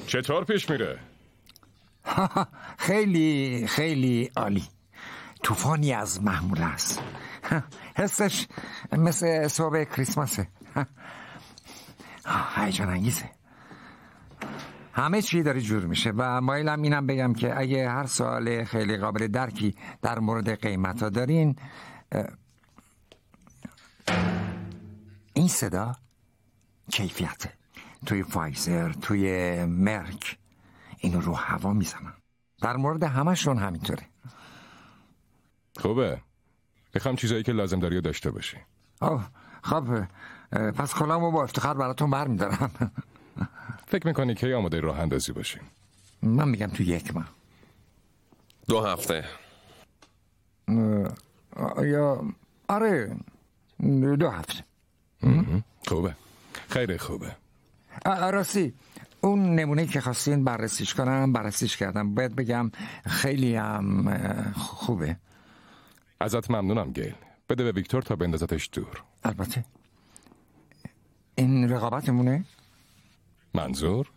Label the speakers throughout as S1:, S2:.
S1: چطور پیش میره؟
S2: خیلی خیلی عالی. طوفانی از محمول است. حسش مثل صبح کریسمسه. هیجان انگیزه. همه چی داره جور میشه و مایلم اینم بگم که اگه هر سوال خیلی قابل درکی در مورد قیمتا دارین، این صدا کیفیته. توی فایزر، توی مرک اینو رو هوا میزنن. در مورد همشون همینطوره.
S1: خوبه. میخوام چیزایی که لازم داری داشته باشی.
S2: خب پس کلامو با افتخار براتون برمیدارم.
S1: فکر میکنی کی آماده راه اندازی باشی؟
S2: من میگم تو 1 ماه.
S1: 2 هفته.
S2: یا آره 2 هفته.
S1: خوبه. خیلی خوبه.
S2: راستی اون نمونه که خواستین بررسیش کنم بررسیش کردم. باید بگم خیلی هم خوبه.
S1: ازت ممنونم گیل. بده به ویکتور تا بندازتش دور.
S2: البته این رقابتمونه؟
S1: منظور؟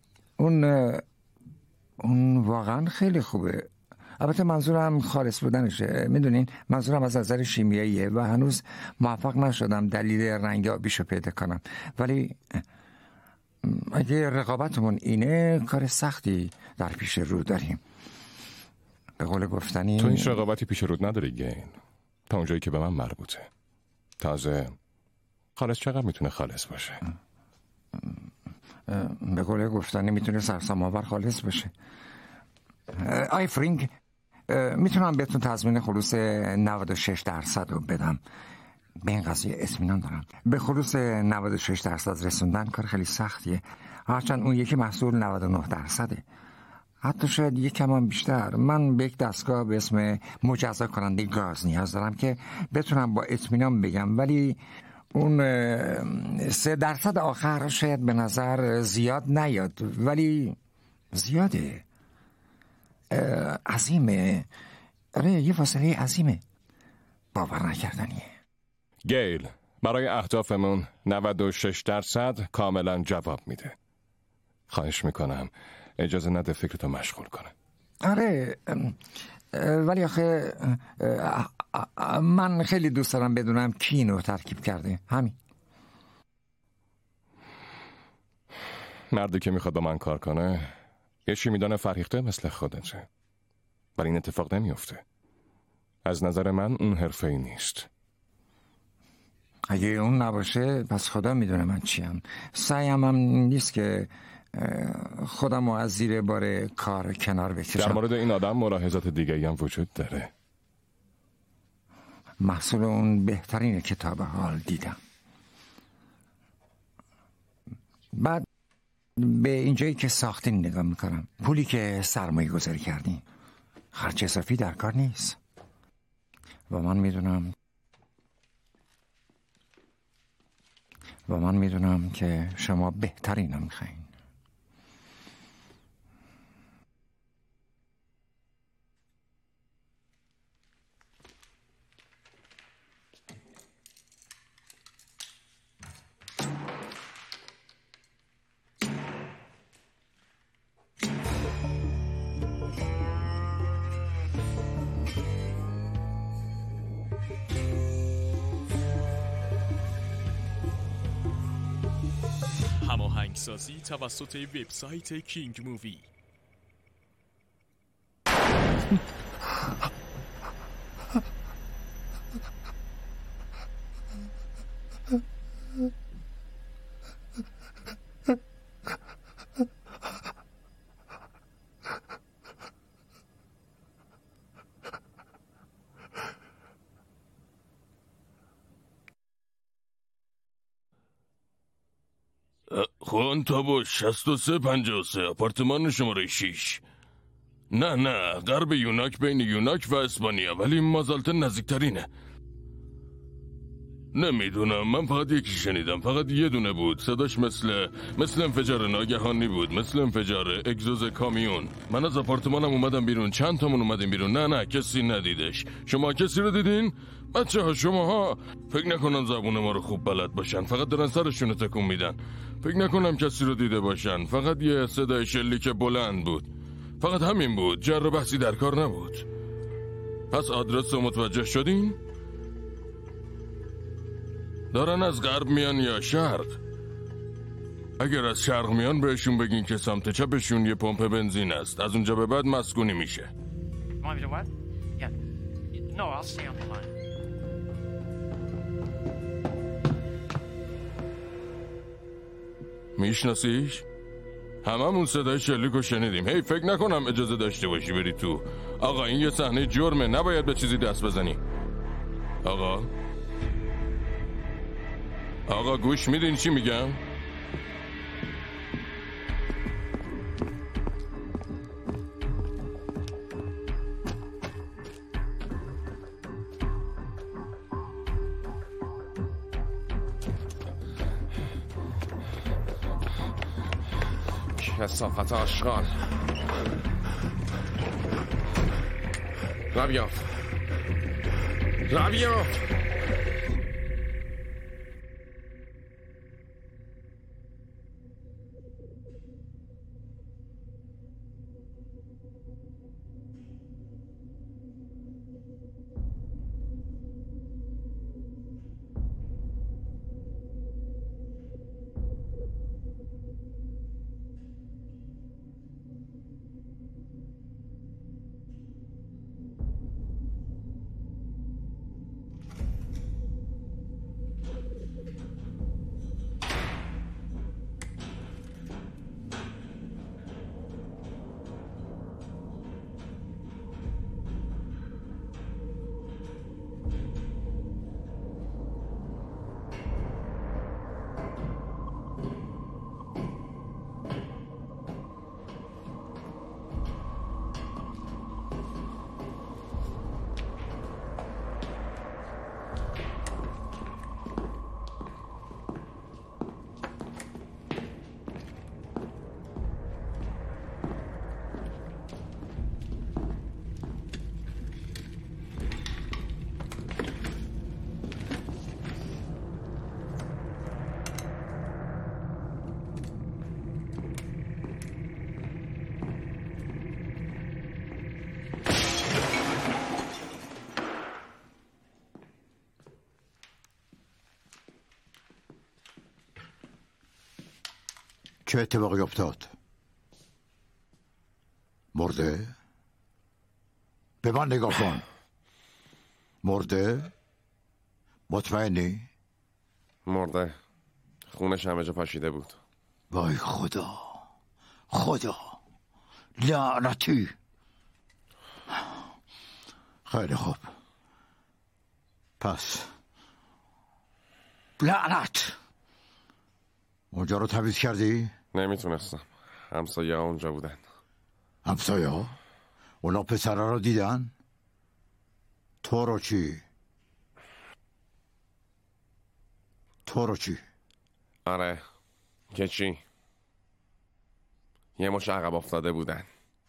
S2: اون واقعا خیلی خوبه. البته منظورم خالص بودنشه. میدونین منظورم از نظر شیمیاییه و هنوز موفق نشدم دلیل رنگابیشو پیدا کنم. ولی اگه رقابتمون اینه کار سختی در پیش رو داریم. به قول گفتنی
S1: تو هیچ رقابتی پیش رود نداری گیل، تا اونجایی که به من مربوطه. تازه خالص چقدر میتونه خالص باشه؟
S2: به قول گفتنی میتونه سرسام آور خالص باشه. آی فرینگ، میتونم بهتون تضمین خلوص 96% رو بدم. به این قضیه اطمینان دارم. به خلوص 96% رسوندن کار خیلی سختیه، هرچند اون یکی محصول 99%. حتی شاید یک کم هم بیشتر. من به یک دستگاه به اسم مجزا کننده گاز نیاز دارم که بتونم با اطمینان بگم، ولی اون 3% آخر شاید به نظر زیاد نیاد، ولی زیاده. عظیمه. آره یه فاصله عظیمه. باور نکردنیه.
S1: گیل، برای اهدافمون 96% کاملا جواب میده. خواهش میکنم اجازه نده فکرتو مشغول کنه.
S2: آره ولی آخه من خیلی دوست دارم بدونم کی اینو ترکیب کرده. همین.
S1: مردی که میخواد با من کار کنه یه چی میدانه فرهیخته مثل خودته، ولی این اتفاق نمیفته. از نظر من اون حرفه‌ای نیست.
S2: اگه اون نباشه پس خدا میدونه من چیم. سعیم هم نیست که خودم رو از زیر بار کار کنار بکشم.
S1: در مورد این آدم ملاحظات دیگه‌ای هم وجود داره.
S2: محصول اون بهترین کتاب حال دیدم. بعد به اینجایی که ساختین نگاه میکنم. پولی که سرمایه گذاری کردین خرج اضافی در کار نیست و من میدونم که شما بهترین رو میخواین.
S3: هماهنگسازی توسط وبسایت کینگ مووی.
S4: خون تابو 6353 آپارتمان شماره 6. نه غرب یوناک، بین یوناک و اسپانیا، ولی مازالته نزدیکترینه. نمیدونم، من فقط یکی شنیدم، فقط یه دونه بود. صداش مثل انفجار ناگهانی بود، مثل انفجار اگزوز کامیون. من از آپارتمانم اومدم بیرون، چند تامون اومدیم بیرون. نه کسی ندیدش. شما کسی رو دیدین؟ بچه ها شماها فکر نکنم زبون ما رو خوب بلد باشن، فقط دارن سرشون رو تکون میدن. فکر نکنم کسی رو دیده باشن، فقط یه صدای شلیک بلند بود، فقط همین بود. جر و بحثی در کار نبود. پس آدرس رو متوجه شدین؟ دارن از غرب میان یا شرق؟ اگر از شرق میان بهشون بگین که سمت چپشون یه پمپ بنزین است، از اونجا به بعد مسکونی میشه. میشناسیش؟ هممون صدای شلیکو شنیدیم. هی فکر نکنم اجازه داشته باشی بری تو. آقا این یه صحنه جرمه، نباید به چیزی دست بزنی. آقا گوش میدین چی میگم؟
S1: کثافت آشغال. رابیاف
S5: چه اتفاقی افتاد؟ مرده؟ به من نگاه کن. مرده؟ مطمئنی؟
S1: مرده. خونش همه جا پاشیده بود.
S5: وای خدا لعنتی. خیلی خوب، پس لعنت. اونجا رو تمیز کردی؟
S1: نمیتونستم، همسایه ها اونجا بودن.
S5: همسایه ها؟ اونا پسرها رو دیدن؟ تو رو چی؟
S1: آره، که چی؟ یه مش عقب افتاده بودن.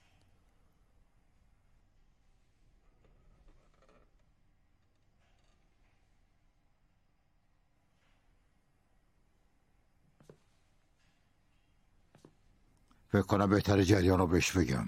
S5: فکر کنم بهتر جریان رو بهش بگم.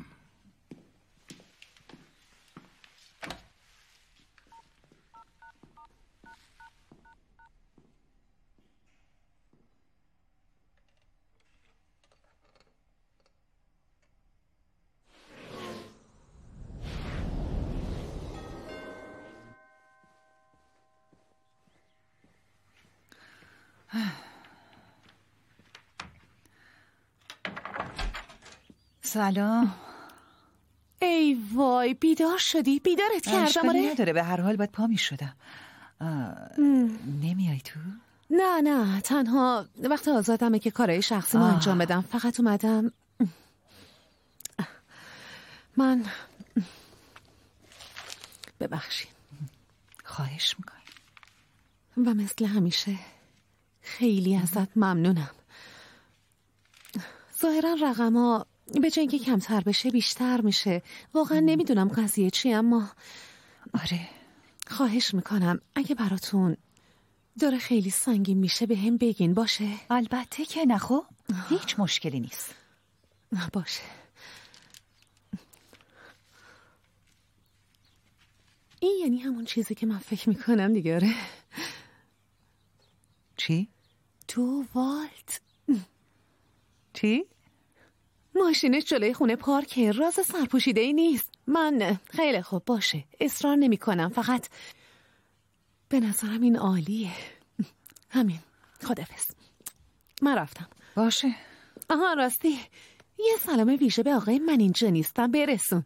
S6: سلام.
S7: ای وای، بیدار شدی؟ بیدارت کردم. آره
S6: نداره، به هر حال باید پا می شدم. نمیای تو؟
S7: نه، تنها وقت آزادمه که کارهای شخصی ما انجام بدم. فقط اومدم من ببخشید.
S6: خواهش میکنم.
S7: و مثل همیشه خیلی ازت ممنونم. ظاهرا رقم‌ها به جای اینکه کمتر بشه بیشتر میشه. واقعا نمیدونم قضیه چی، اما
S6: آره
S7: خواهش میکنم اگه براتون داره خیلی سنگین میشه به هم بگین. باشه؟
S6: البته که نه. خب هیچ مشکلی نیست.
S7: باشه. این یعنی همون چیزی که من فکر میکنم دیگه. آره.
S6: چی؟
S7: 2 والت.
S6: چی؟
S7: ماشینش جلوی خونه پارکه، راز سرپوشیده ای نیست. من خیلی خوب باشه، اصرار نمی کنم، فقط به نظرم این عالیه. همین. خداحافظ. من رفتم.
S6: باشه.
S7: آها راستی یه سلام ویژه به آقای من اینجا نیستم برسون.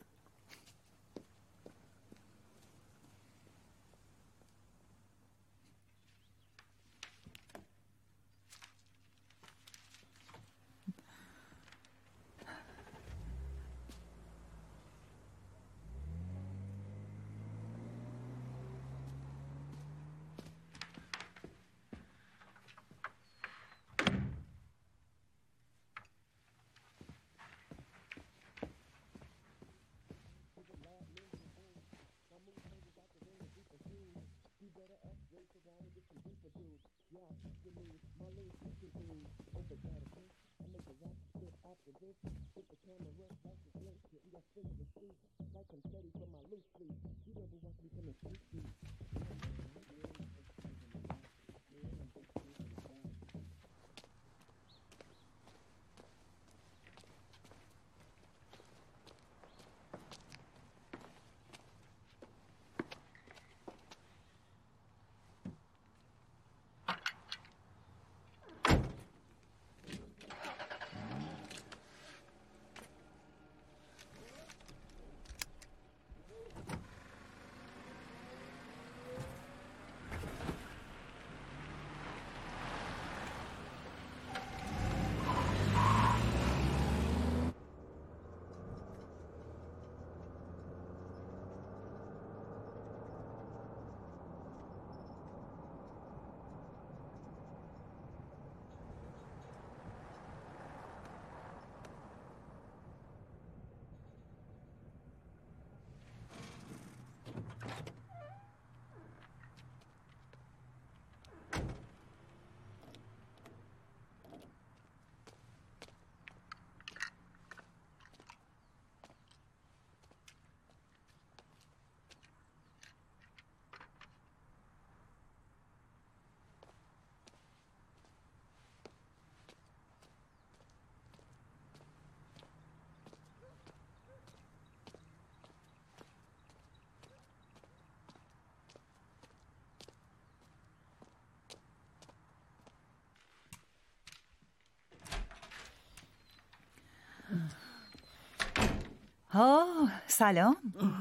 S6: سلام.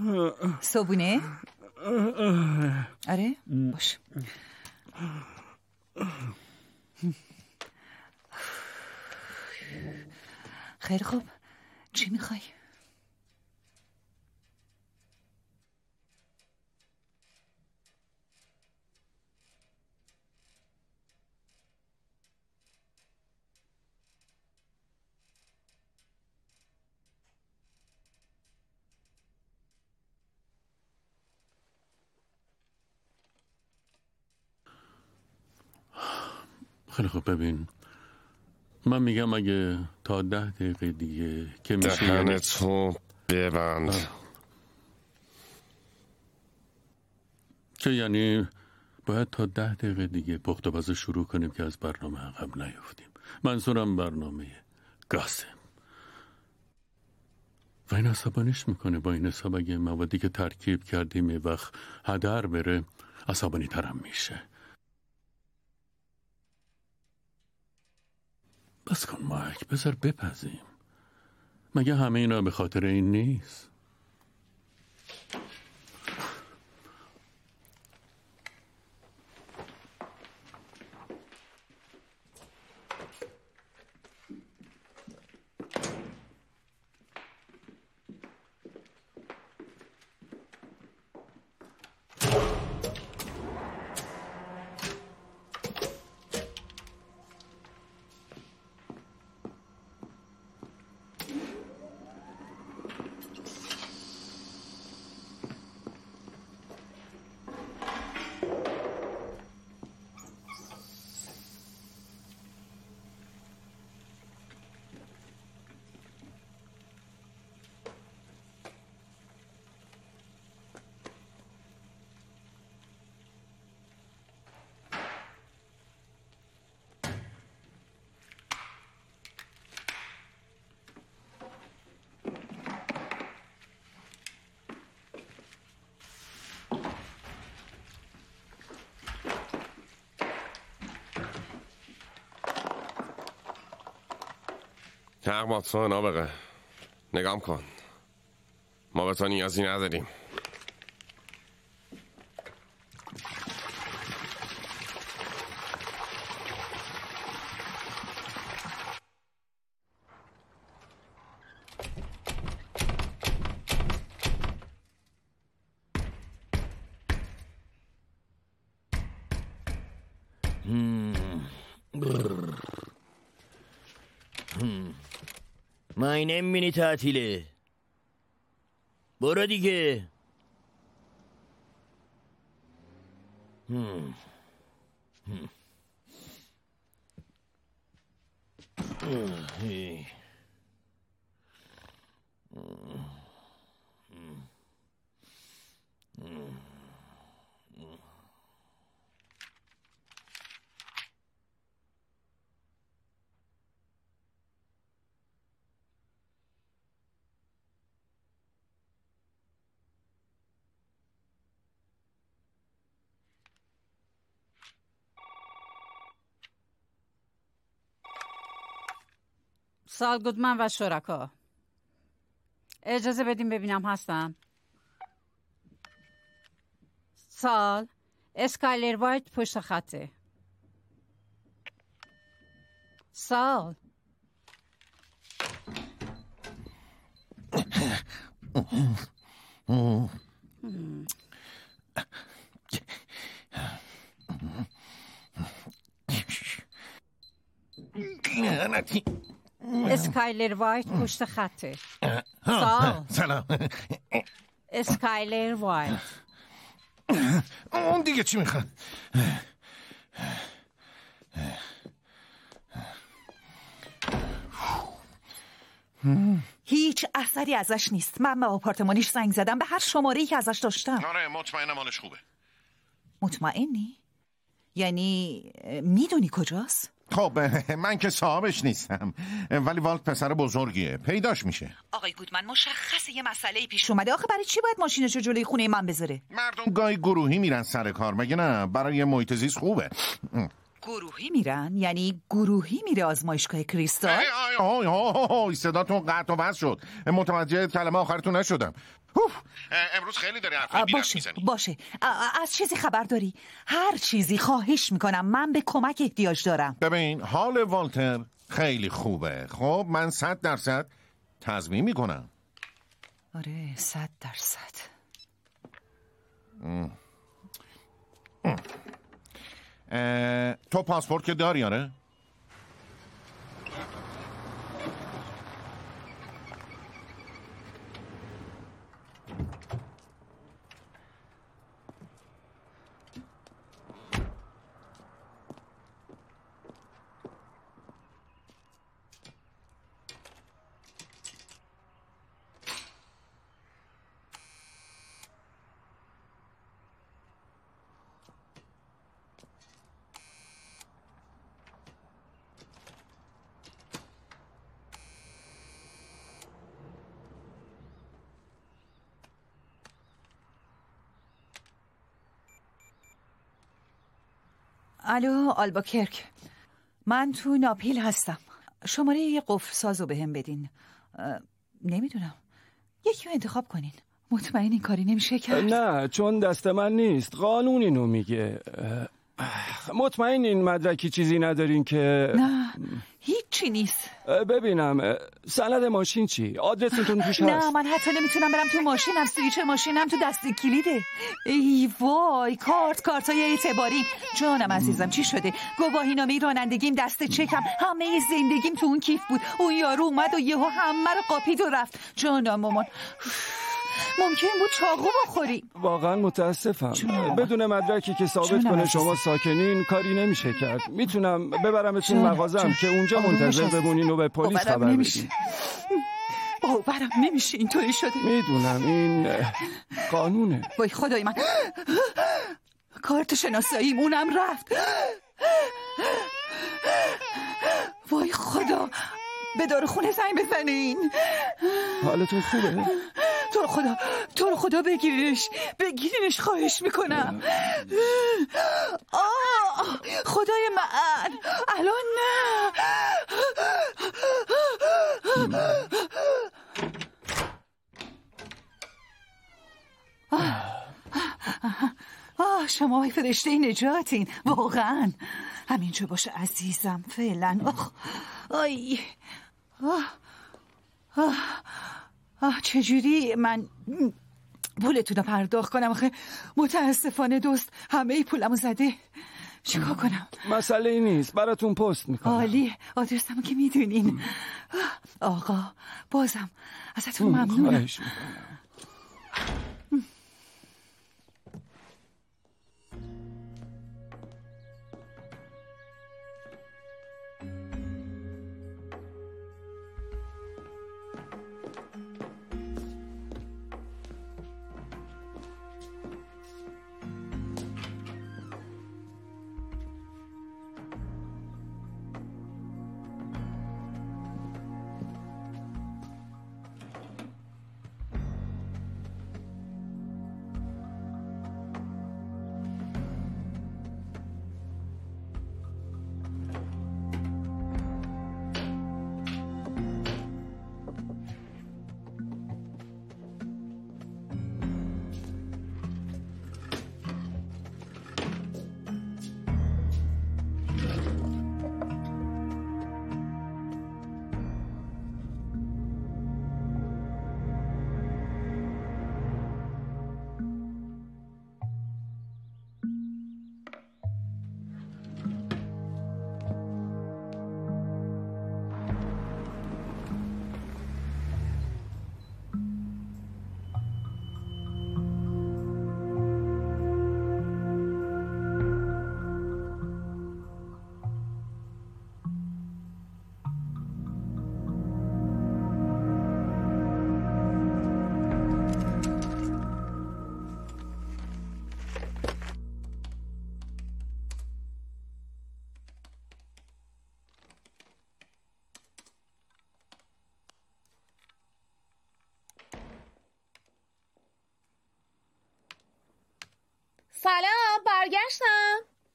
S6: صبونه؟ آره؟ باش. خیلی خوب. چی میخوای؟
S4: خیلی خوب ببین، من میگم اگه تا 10 دقیقه دیگه که میشه
S1: دهنتو ببند.
S4: که یعنی باید تا 10 دقیقه دیگه پخت و پز شروع کنیم که از برنامه عقب نیفتیم. منظورم برنامه گاسم. و این عصبانیش میکنه. با این حساب اگه موادی که ترکیب کردیم یه وقت هدر بره عصبانی ترم میشه. بس کن مایک، بذار بپزیم. مگه همه اینا به خاطر این نیست؟
S8: حق با تو نابغه. نگام کن، ما به تو نیازی نداریم.
S9: ما اینه مینی تعطیله. برو دیگه.
S10: سال گودمن و شرکا، اجازه بدیم ببینم هستم. سال اسکایلر وایت پشت خطه. سال اسکایلر وایت پشت خطه.
S11: سلام.
S10: اسکایلر وایت.
S11: اون دیگه چی میخواد؟
S6: هیچ اثری ازش نیست. من به آپارتمانیش زنگ زدم، به هر شماره‌ای که ازش داشتم.
S11: آره مطمئنم حالش خوبه.
S6: مطمئنی؟ یعنی میدونی کجاست؟
S11: خب من که صاحبش نیستم، ولی والت پسر بزرگیه، پیداش میشه.
S6: آقای گودمن مشخصه یه مسئله پیش اومده. آخه برای چی باید ماشینشو جلوی خونه من بذاره؟
S11: مردم گاهی گروهی میرن سر کار، مگه نه؟ برای محیط زیست خوبه.
S6: گروهی میرن؟ یعنی گروهی میره آزمایشگاه کریستال؟
S11: صداتون قطع و وصل شد، متوجه کلمه آخرتون نشدم. امروز خیلی داری حرفای بی‌ربط میزنی.
S6: باشه از چیزی خبر داری؟ هر چیزی، خواهش میکنم، من به کمک احتیاج دارم.
S11: ببین حال والتر خیلی خوبه. خب من 100% تضمین میکنم.
S6: آره 100%.
S11: تو پاسپورت که داری؟ آره.
S6: الو آلباکرک، من تو ناپیل هستم. شماره یه قفل سازو به هم بدین. نمیدونم، یکی رو انتخاب کنین. مطمئن این کاری نمیشه کرد؟
S12: نه چون دست من نیست، قانون اینو میگه. مطمئن این مدرکی چیزی ندارین که؟
S6: نه هیچ چی نیست.
S12: ببینم سند ماشین چی؟ آدرستون توش هست؟
S6: نه من حتی نمیتونم برم تو ماشینم، سویچ ماشینم تو دست کلیده. ای وای، کارتای اعتباریم. جانم عزیزم چی شده؟ گواهینامه رانندگیم، دست چکم، همه زندگیم تو اون کیف بود. اون یارو اومد و یهو همه رو قاپید و رفت. جانم مامان، ممکن بود چاقو بخوری.
S12: واقعا متاسفم. بدون مدرکی که ثابت کنه شما ساکنین کاری نمیشه کرد. میتونم ببرمتون مغازم که اونجا منتظر بمونین و به پلیس خبر بدین.
S6: باورم نمیشه اینطوری شده.
S12: میدونم این قانونه.
S6: وای خدای من، کارت شناساییم اونم رفت. وای خدا، به داروخونه زنگ بزنین.
S12: حالتون خوبه؟
S6: تو رو خدا بگیرینش خواهش میکنم. خدای من، الان نه. شما فرشته نجاتین واقعا. همینجا باشه عزیزم فعلا. آی چجوری من پولتون رو پرداخت کنم؟ آخه متاسفانه دوست همه پولمو زده. چیکار کنم؟
S12: مسئله ای نیست، براتون پست میکنم.
S6: عالی، آدرسمو که میدونین. آقا بازم ازتون ممنونم.
S7: سلام، برگشتم.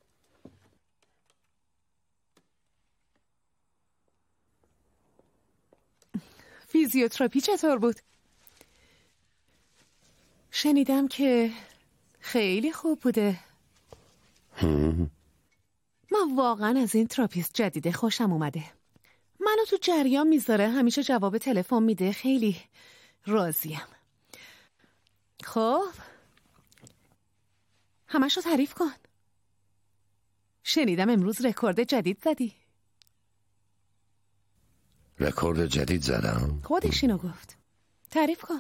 S7: فیزیوتراپی چطور بود؟ شنیدم که خیلی خوب بوده. من واقعا از این تراپیست جدیده خوشم اومده. منو تو جریان میذاره، همیشه جواب تلفن میده. خیلی راضیم. خب همشو تعریف کن. شنیدم امروز رکورد جدید زدی.
S8: رکورد جدید زدم؟
S7: خودش اینو گفت. تعریف کن.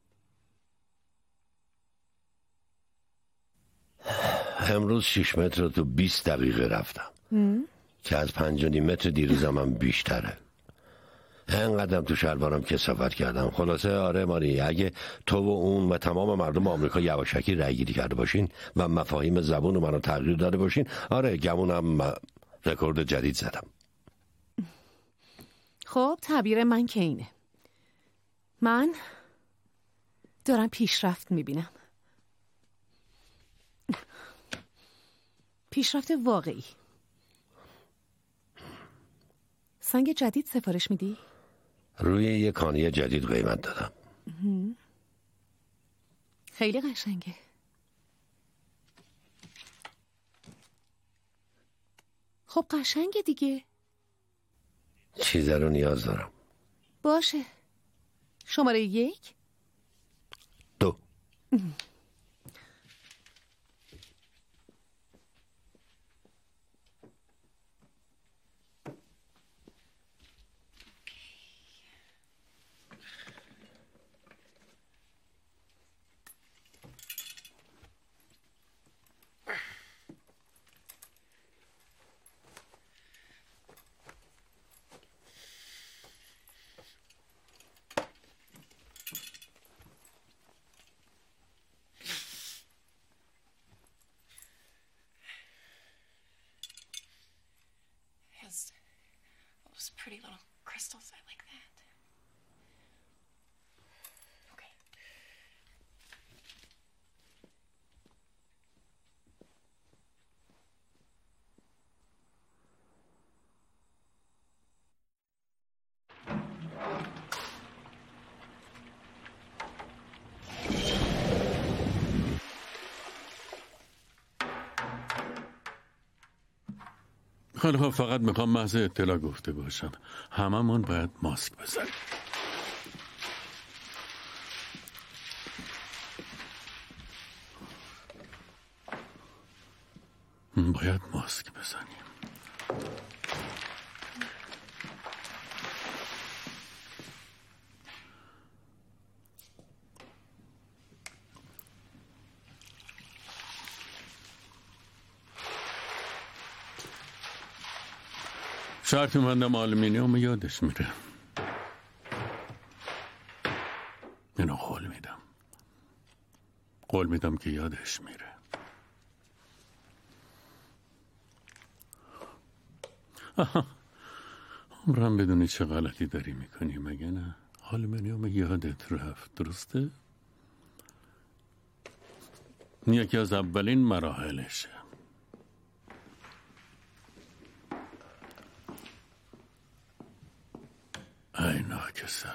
S8: امروز 6 متر رو تو 20 دقیقه رفتم که از 5.5 متر دیروزم هم بیشتره. اینقدرم تو شلوارم کثافت کردم. خلاصه آره ماری، اگه تو و اون و تمام مردم آمریکا یواشکی رای گیری کرده باشین و مفاهیم زبون منو تغییر داده باشین، آره گمونم رکورد جدید زدم.
S7: خب تعبیر من که اینه. من دارم پیشرفت میبینم. پیشرفت واقعی. سنگ جدید سفارش میدی؟
S8: روی یه کانی جدید قیمت دادم.
S7: خیلی قشنگه. خب قشنگه دیگه.
S8: چیزه رو نیاز دارم.
S7: باشه. شماره 1
S8: 2
S13: Those pretty little crystals, I like that. Okay.
S14: خیلی خب، فقط میخوام محض اطلاع گفته باشم هممون باید ماسک بزنیم. باید ماسک بزنیم. شرط مندم آلومینیوم یادش میره. اینو قول میدم که یادش میره. عمرم بدونی چه غلطی داری میکنی مگه نه؟ آلومینیوم یادت رفت، درسته؟ یکی از اولین مراحلشه. ای ناکسه.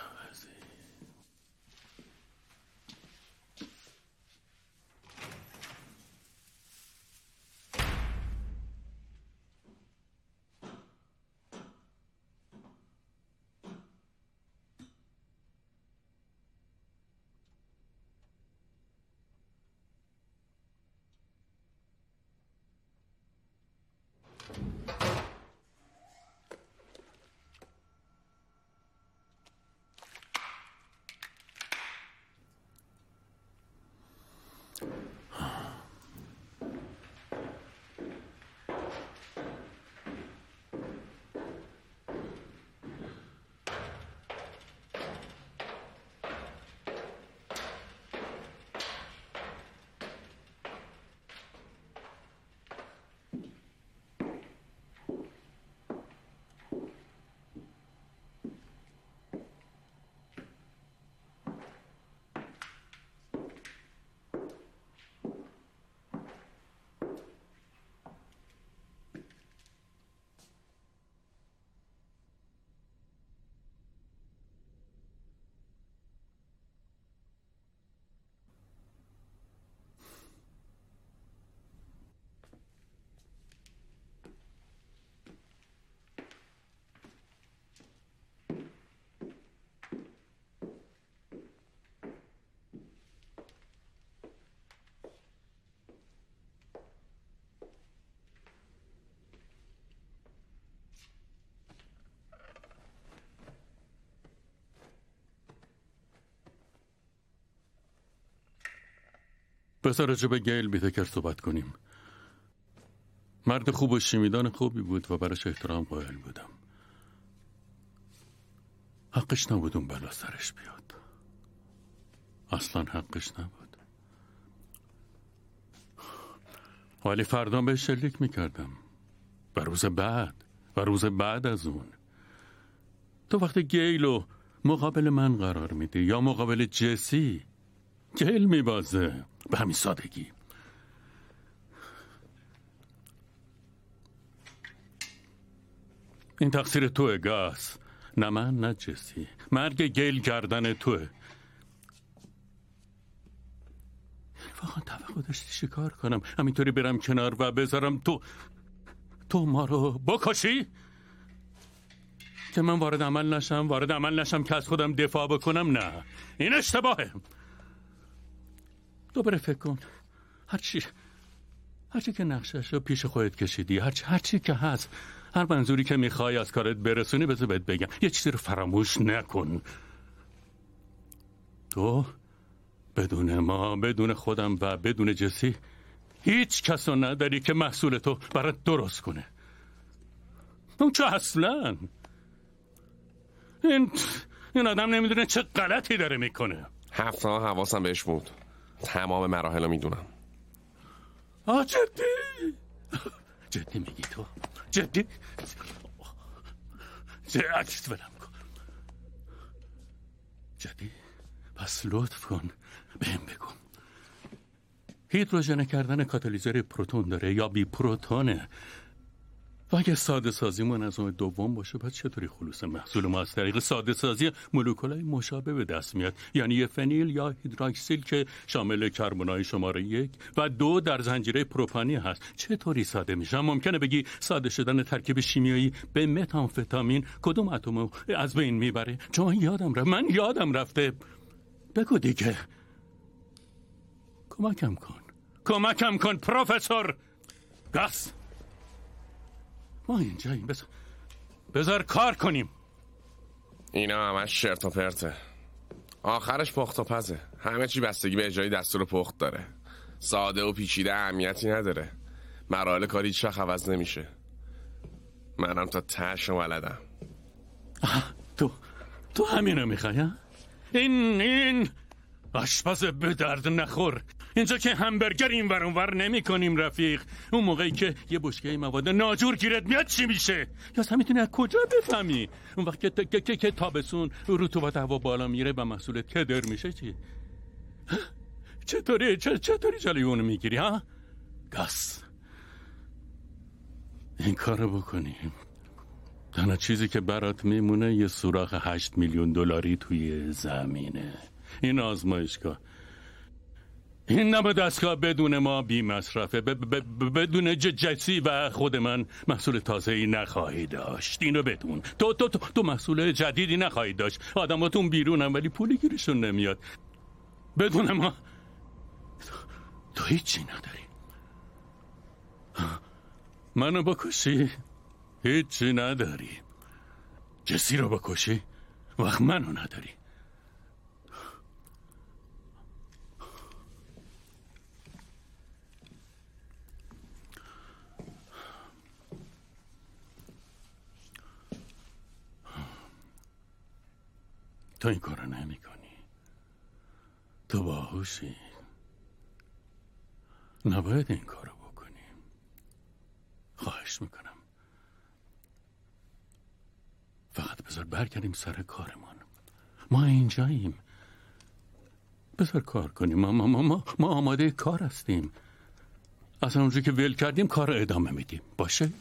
S14: بذار راجع به گیل بیتکر صحبت کنیم. مرد خوب و شیمیدان خوبی بود و براش احترام قائل بودم. حقش نبود اون بلا سرش بیاد. اصلا حقش نبود. ولی فردا بهش شلیک میکردم. و روز بعد از اون. تو وقتی گیلو مقابل من قرار میدی یا مقابل جسی، گیل میبازه به همین سادگی. این تقصیر توه گاس، نه من نه جسی. مرگ گیل گردن توه. واقعا توقع داشتی چیکار کنم؟ همینطوری برم کنار و بذارم تو ما رو بکشی؟ که من وارد عمل نشم که از خودم دفاع بکنم؟ نه، این اشتباهه. دوباره فکر کن. هرچی که نقشش رو پیش خودت کشیدی، هرچی که هست، هر منظوری که میخوای از کارت برسونی، بذار بهت بگم یه چیزی رو فراموش نکن. تو بدون ما، بدون خودم و بدون جسی، هیچ کس رو نداری که محصول تو برات درست کنه. اون چه اصلا این آدم نمیدونه چه غلطی داره میکنه.
S15: هفته حواسم بهش بود. تمام مراحل رو میدونم.
S14: جدی میگی تو؟ جدی؟ عکس ولم کن. جدی؟ پس لطف کن بهم بگو. هیدروژن کردن کاتالیزور پروتون داره یا بی پروتونه؟ و اگه ساده سازیمون از نوع دوم باشه بعد چطوری خلوص محصول ما از طریق ساده سازی مولکولای مشابه به دست میاد؟ یعنی یه فنیل یا هیدراکسیل که شامل کربنای شماره 1 و 2 در زنجیره پروپانی هست چطوری ساده میشه؟ ممکنه بگی ساده شدن ترکیب شیمیایی به متامفتامین کدوم اتمو از بین میبره؟ چون من یادم رفته. بگو دیگه. کمکم کن پروفسور گاس. ما اینجاییم. بذار کار کنیم.
S15: اینا همش شرط و پرته. آخرش پخت و پزه. همه چی بستگی به اجرای دستور پخت داره. ساده و پیچیده اهمیتی نداره. مراحل کاری هیچ وقت عوض نمیشه. منم تا تهش ولدم.
S14: تو همینو میخوای؟ این آشپز به درد نخور. اینجا که همبرگر این ور اون ور نمی کنیم رفیق. اون موقعی که یه بشکه مواد ناجور گیرت میاد چی میشه؟ یا اصلا میتونی از کجا بفهمی؟ اون وقت که تابستون رطوبت هوا بالا میره و محصولت کدر میشه چی؟ چطوری جلوی اونو میگیری ها؟ گاس این کارو بکنیم. تنها چیزی که برات میمونه یه سوراخ 8 میلیون دلاری توی زمینه. این آزمایشگاه، این نمه دستگاه بدون ما بی مصرفه. بدون جسی و خود من محصول تازه‌ای نخواهی داشت. اینو بدون. تو محصول جدیدی نخواهی داشت. آدماتون بیرونن ولی پولی گیرشون نمیاد. بدون ما تو هیچی نداری. منو بکشی هیچی نداری. جسی رو بکشی وقت منو نداری. تو این کارو نمی کنی. تو باهوشی. نباید این کارو بکنی. خواهش میکنم فقط بذار برگردیم سر کارمان. ما اینجاییم. بذار کار کنیم. ما آماده کار هستیم. اصلا اونجا که ول کردیم کار ادامه میدیم. باشه؟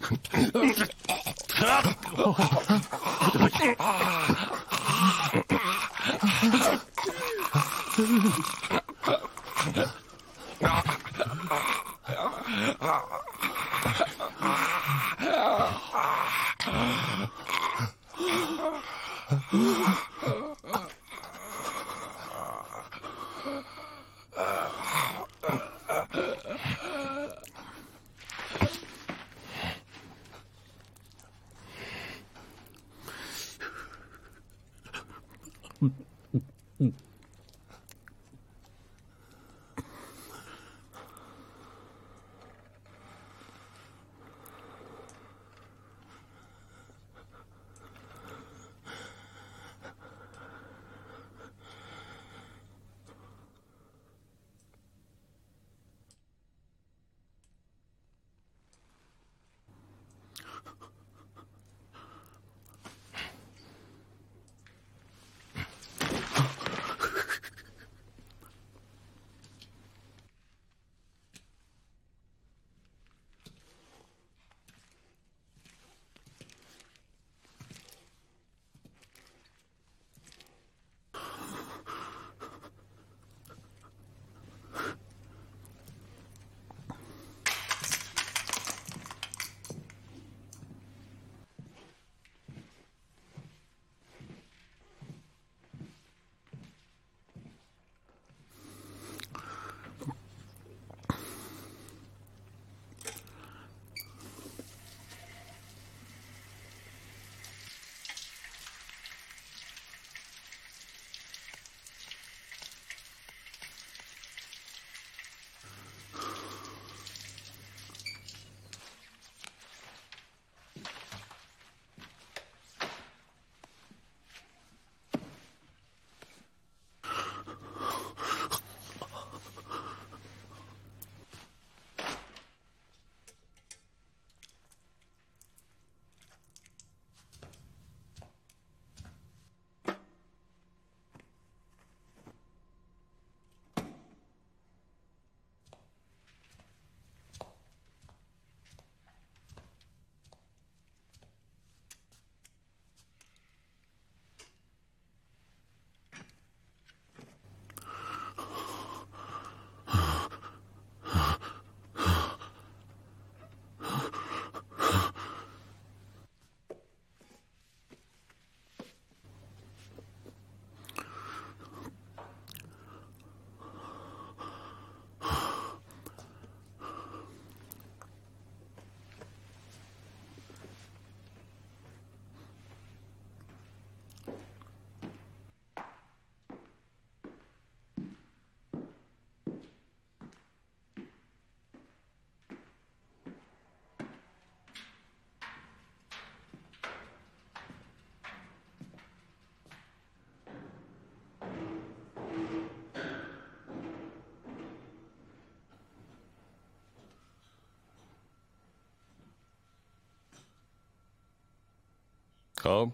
S1: خب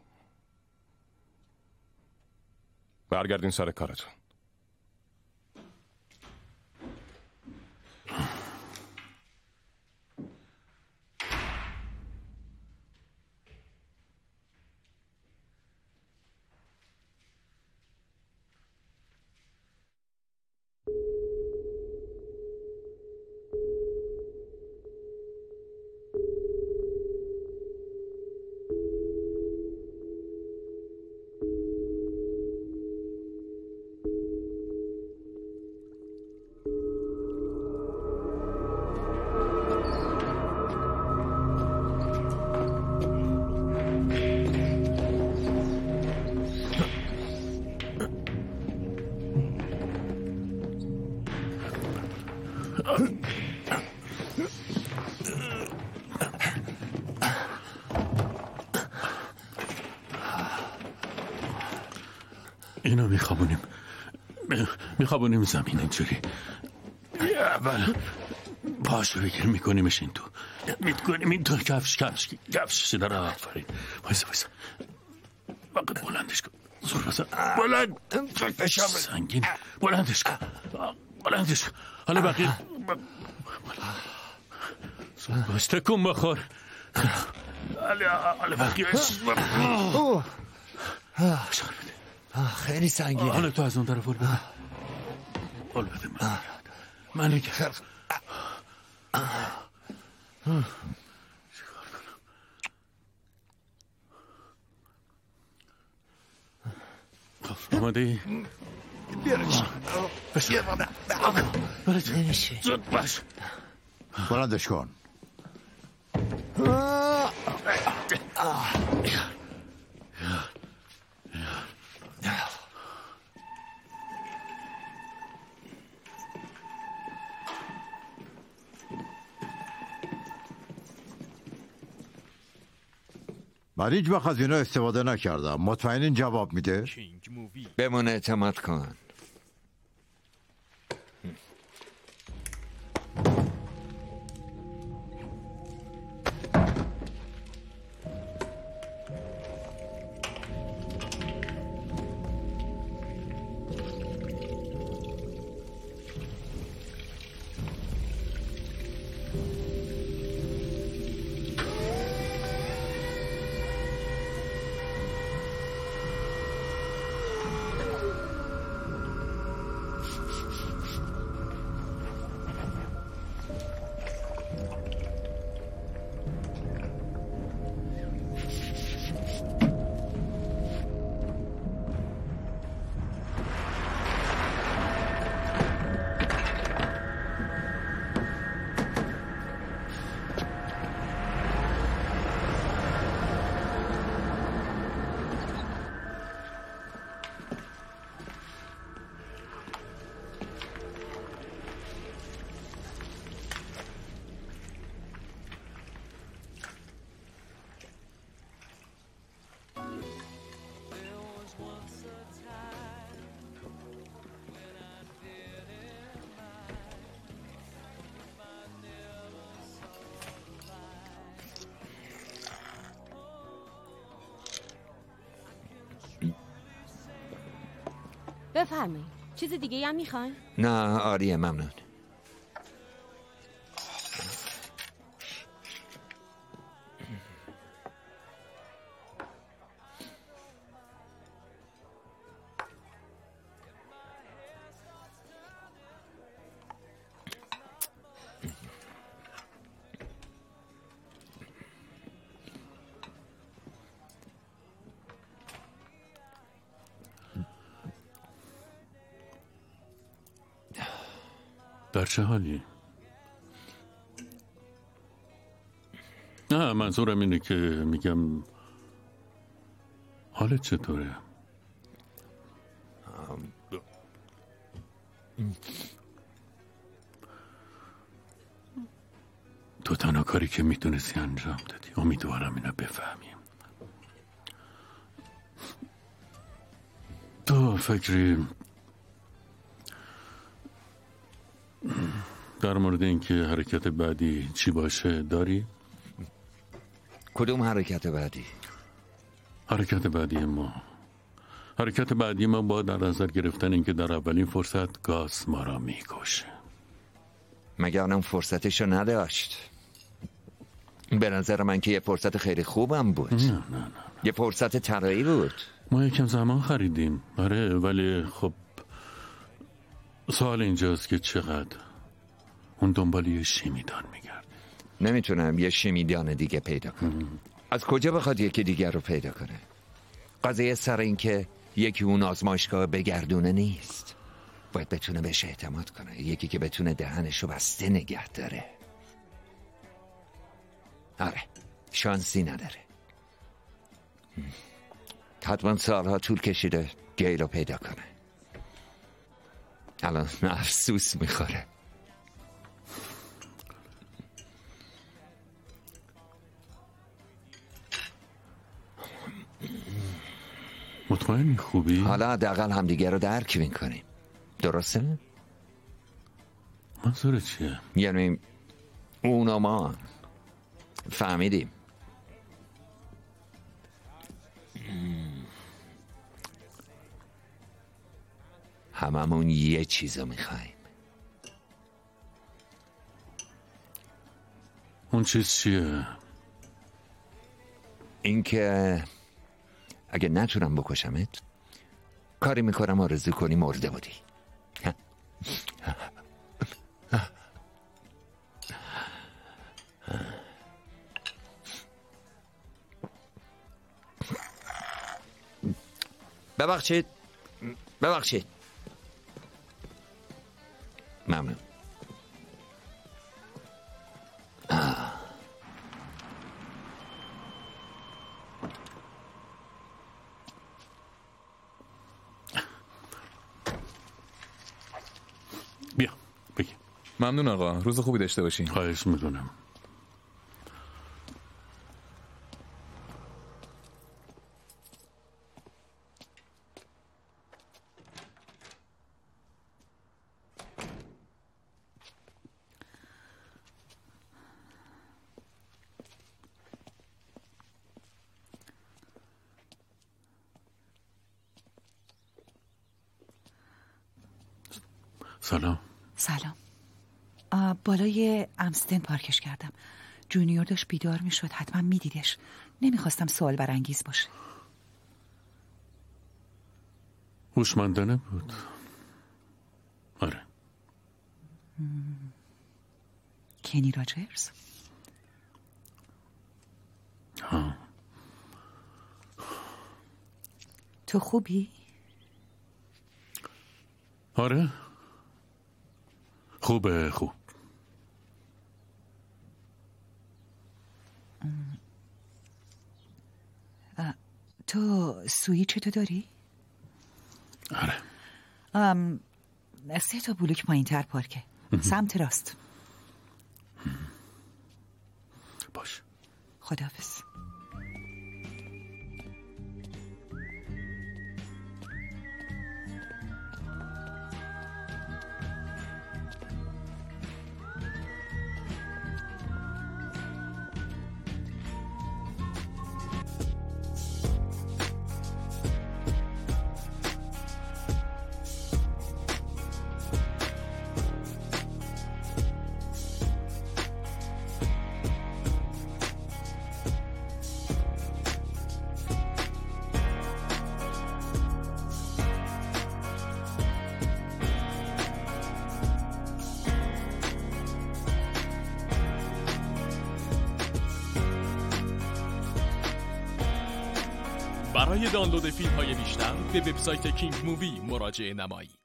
S1: برگردین سر کارتون.
S14: اینو میخوابونیم زمین اینجوری. اول پاشو بگیر میکنیمش این تو، میکنیم این تو. کفش داره. آفرین. وایسا فقط بلندش کن. زور بزن. بلند سنگین. بلندش کن. حالا بقیه زور باش. تکون بخور. حالا بقیه
S5: خیلی سنگینه.
S14: حالا تو از اون طرف بده. من نگه. آماده ای؟
S5: بیارش.
S14: نمیشه. زود باش.
S5: بلندش کن. من هیچ وقت از اینا استفاده نکردم. مطمئنین جواب میده؟
S2: بمون اعتماد کن.
S16: بفرمایید. چیز دیگه هم میخواین؟
S2: نه آریه، ممنون.
S14: در چه حالی؟ نه منظورم اینه که میگم حالت چطوره؟ تو تنها کاری که میتونستی انجام دادی. امیدوارم اینو بفهمیم. تو فکری در مورد اینکه حرکت بعدی چی باشه داری؟
S2: کدوم حرکت بعدی؟
S14: حرکت بعدی ما با در نظر گرفتن اینکه در اولین فرصت گاز ما را میکشه.
S2: مگه اونم فرصتشو نداشت؟ به نظر من که یه فرصت خیلی خوبم بود.
S14: نه.
S2: یه فرصت طلایی بود.
S14: ما یکم زمان خریدیم. آره، ولی خب سوال اینجاست که چقدر اون دنبال یه شیمیدان میگرد.
S2: نمیتونم یه شیمیدان دیگه پیدا کنم. از کجا بخواد یکی دیگر رو پیدا کنه؟ قضیه سر این که یکی اون آزمایشگاه بگردونه نیست. باید بتونه بهش اعتماد کنه. یکی که بتونه دهنشو بسته نگه داره. آره، شانسی نداره. حتما سالها طول کشیده گیل رو پیدا کنه. الان افسوس میخوره.
S14: مطمئنی خوبی؟
S2: حالا حداقل همدیگه رو درک میکنیم. درسته؟
S14: منظور چیه؟
S2: یعنی اون و ما فهمیدیم. هممون یه چیزو میخوایم.
S14: اون چیز چیه؟
S2: اینکه اگه نتونم بکشمت کاری میکنم آرزو کنی مرده بودی. ببخشید ممنون.
S14: بیا بگی.
S16: ممنون آقا، روز خوبی داشته باشین.
S14: خواهش میکنم.
S6: سلام. بالای امستن پارکش کردم. جونیور داشت بیدار میشد. حتما میدیدش. نمیخواستم سوال برانگیز باشه.
S14: هوشمندانه بود. آره.
S6: کنی راجرز؟
S14: ها.
S6: تو خوبی؟
S14: آره. خوبه.
S6: تو سویچ تو داری؟
S14: آره.
S6: 3 تا بلوک پایین تر پارکه. سمت راست.
S14: باش.
S6: خداحافظ.
S3: برای دانلود فیلم‌های بیشتر به وبسایت کینگ مووی مراجعه نمایید.